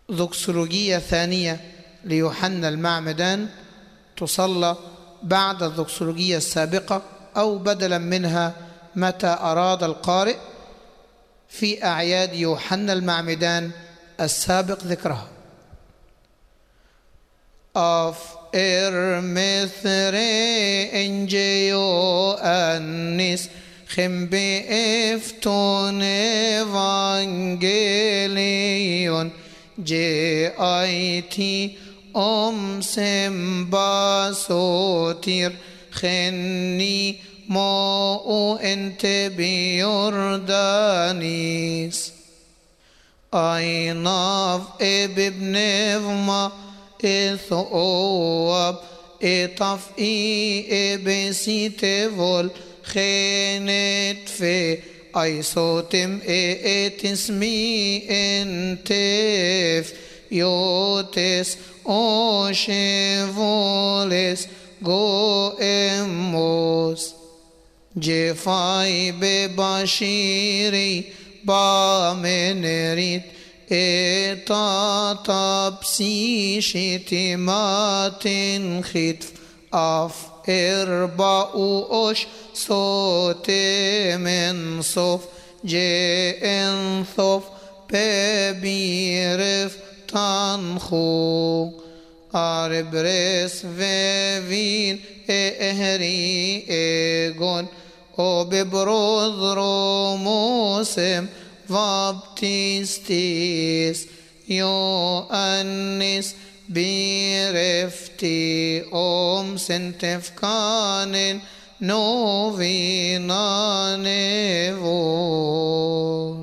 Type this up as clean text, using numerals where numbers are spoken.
ذكسولوجية ثانية ليوحنا المعمدان تصلى بعد الذكسولوجية السابقة أو بدلا منها متى أراد القارئ في أعياد يوحنا المعمدان السابق ذكرها. Af mithre engeo annis chembe efton evangelion je aiti sembasotir chenni mo ente biordanis ainav ebibnevma إثواب إطفئي إبسيتفول خينت في أي صوتم إتسمي إنتف يوتس أوشيفولس جو إموس جفاي ببشيري بامنريت إتطبسي شتمات خطف أف إرباؤش صوت من صف جئن ثف ببيرف تنخو أربرس وفين إهري إيغون وببرذرو موسم Baptistis Ioannis birefti sentefkanen novina nevon.